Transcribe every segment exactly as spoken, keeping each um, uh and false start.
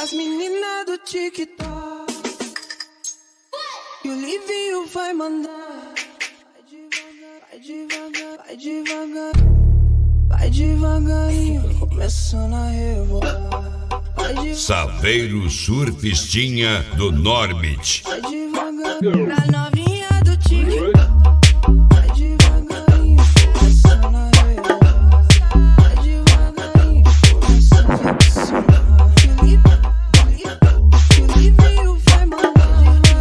Das meninas do TikTok e o Livinho vai mandar. Vai devagar, vai devagar, vai devagarinho, começando a rebolar. Saveiro Surfistinha do Norbit. Vai devagar, pra novinha do TikTok. Vai devagarinho, começando a rebolar. Vai devagarinho, começando a rebolar. O Livinho vai mandar.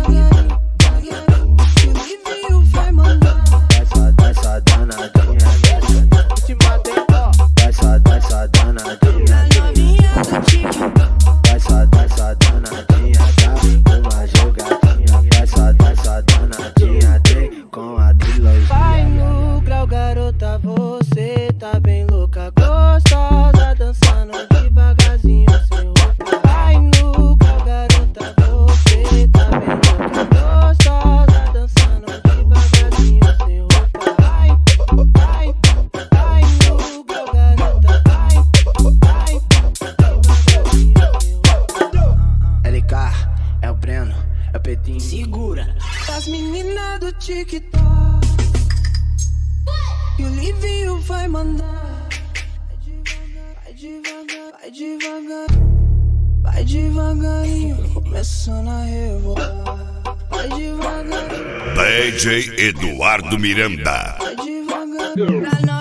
O Livinho vai mandar. Dessa, dessa danadinha, dessa, te matei, ó. Dessa, dessa danadinha, Pra novinha do TikTok. dessa, dessa danadinha, dá uma jogadinha. Dessa, dessa danadinha, tem com a trilogia. Vai no grau, garota, você tá bem louca, gostosa, dançando devagarzinho sem roupa. Vai no grau, garota, você tá bem louca, gostosa, dançando devagarzinho sem roupa. Vai, vai, vai no grau, garota, vai, vai, devagarzinho sem roupa. L K, é o Breno, é o Pedrinho. Segura. Das meninas do TikTok e o Livinho vai mandar. Vai devagar, vai devagar, vai devagarinho, começando a rebolar. Vai devagar, D J Eduardo Miranda. vai devagar, pra